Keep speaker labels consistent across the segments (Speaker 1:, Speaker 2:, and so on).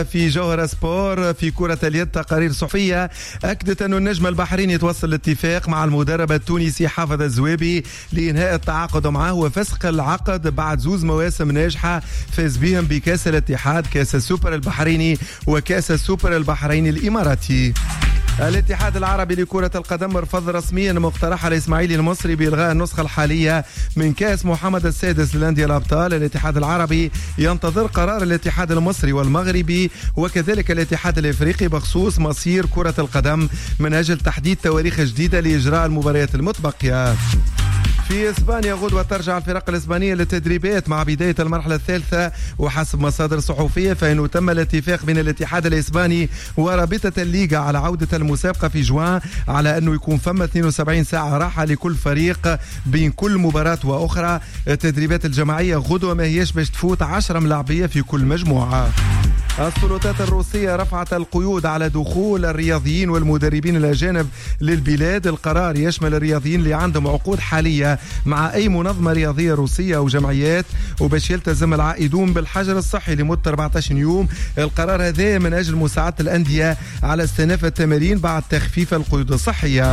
Speaker 1: في جوهرة سبور في كرة اليد. تقارير صحفية أكدت أن النجم البحريني توصل لاتفاق مع المدرب التونسي حافظ الزويبي لإنهاء التعاقد معه وفسخ العقد بعد زوز مواسم ناجحة فاز بهم بكأس الاتحاد، كأس السوبر البحريني وكأس السوبر البحريني الإماراتي. الاتحاد العربي لكرة القدم رفض رسميا مقترح الإسماعيلي المصري بإلغاء النسخة الحالية من كأس محمد السادس للأندية الأبطال. الاتحاد العربي ينتظر قرار الاتحاد المصري والمغربي وكذلك الاتحاد الإفريقي بخصوص مصير كرة القدم من أجل تحديد تواريخ جديدة لإجراء المباريات المتبقية. في إسبانيا غدوة ترجع الفرق الإسبانية للتدريبات مع بداية المرحلة الثالثة، وحسب مصادر صحفية فإنه تم الاتفاق بين الاتحاد الإسباني ورابطة الليغا على عودة المسابقة في جوان، على أنه يكون فما 72 ساعة راحة لكل فريق بين كل مباراة وأخرى. التدريبات الجماعية غدوة ما هيش باش تفوت 10 ملاعبية في كل مجموعة. السلطات الروسية رفعت القيود على دخول الرياضيين والمدربين الأجانب للبلاد. القرار يشمل الرياضيين اللي عندهم عقود حالية مع أي منظمة رياضية روسية أو جمعيات، وباش يلتزم العائدون بالحجر الصحي لمدة 14 يوم. القرار هذا من أجل مساعدة الأندية على استئناف التمارين بعد تخفيف القيود الصحية.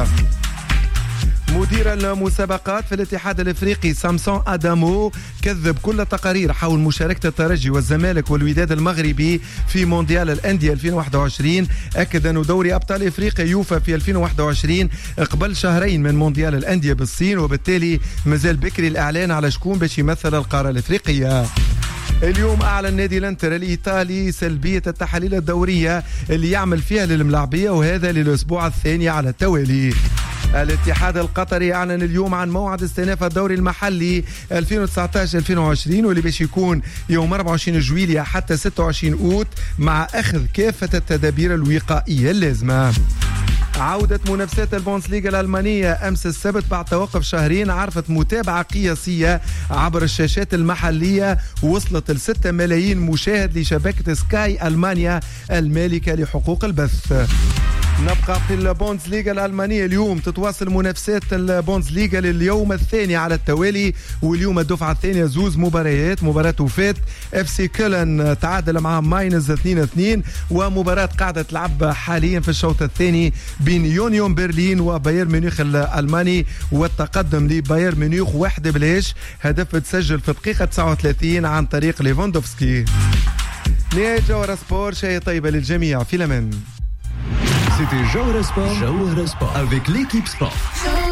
Speaker 1: مدير المسابقات في الاتحاد الافريقي سامسون ادامو كذب كل التقارير حول مشاركه الترجي والزمالك والوداد المغربي في مونديال الانديه 2021. اكد انه دوري ابطال افريقيا يوفا في 2021 قبل شهرين من مونديال الانديه بالصين، وبالتالي مازال بكري الاعلان على شكون باش يمثل القاره الافريقيه. اليوم أعلن نادي الانتر الإيطالي سلبية التحاليل الدورية اللي يعمل فيها للملاعبية، وهذا للأسبوع الثاني على التوالي. الاتحاد القطري أعلن اليوم عن موعد استئناف الدوري المحلي 2019-2020 واللي باش يكون يوم 24 جويلية حتى 26 أوت مع أخذ كافة التدابير الوقائية اللازمة. عودة منافسات البوندسليغا الألمانية أمس السبت بعد توقف شهرين عرفت متابعة قياسية عبر الشاشات المحلية وصلت ل 6 ملايين مشاهد لشبكة سكاي ألمانيا المالكة لحقوق البث. نبقى في البوندسليغا الألمانية. اليوم تتواصل منافسات البوندسليغا لليوم الثاني على التوالي، واليوم الدفعة الثانية زوز مباريات. مباراة وفات اف سي كولن تعادل مع ماينز 2-2، ومباراة قاعدة تلعب حاليا في الشوط الثاني بين يونيون برلين وبايرن ميونخ الألماني، والتقدم لبايرن ميونخ 1-0. هدف تسجل في دقيقة 39 عن طريق ليفاندوفسكي. نهاية جوهرة سبور، شيء طيبة للجميع. في الأمان.
Speaker 2: C'était Jawhara Sport avec l'équipe sport.